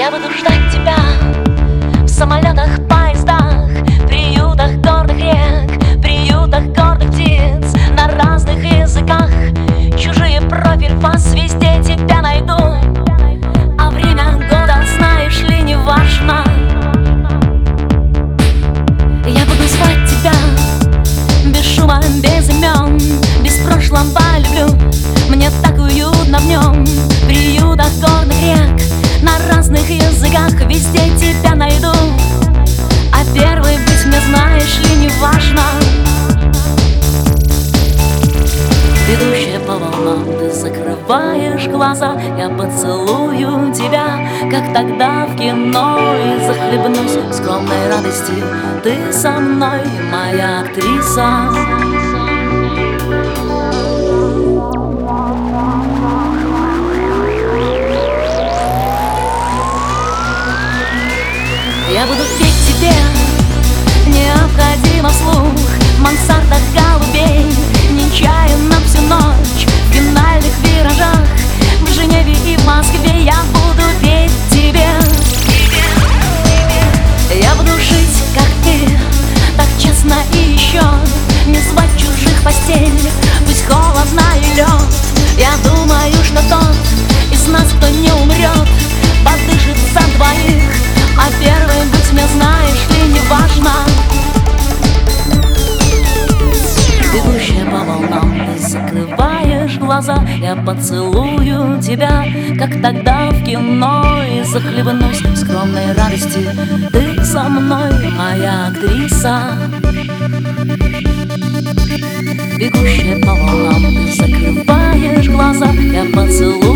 Я буду ждать тебя в самолетах, поездах, приютах горных рек, приютах горных птиц, на разных языках. Чужие профиль фас, везде тебя найду. А время года, знаешь ли, не важно. Я буду звать тебя без шума, без имен, без прошлого люблю. Мне так уютно в нем, в приютах горных рек, на разных языках, везде тебя найду. А первый быть мне, знаешь ли, не важно. Ведущая по волнам, ты закрываешь глаза, я поцелую тебя, как тогда в кино, и захлебнусь в скромной радости. Ты со мной, моя актриса. Я буду петь тебе необходимо вслух в мансардах голубей, нечаянно всю ночь в финальных виражах, в Женеве и в Москве. Я буду петь тебе. Я буду жить, как ты, так честно и еще не звать чужих в постель, пусть холодно и лед. Я думаю, что тот из нас, кто не умрет, подышит за двоих. А первый быть мне, знаешь ли, не важно. Бегущая по волнам, ты закрываешь глаза, я поцелую тебя, как тогда в кино, и захлебнусь в скромной радости. Ты со мной, моя актриса. Бегущая по волнам, ты закрываешь глаза, я поцелую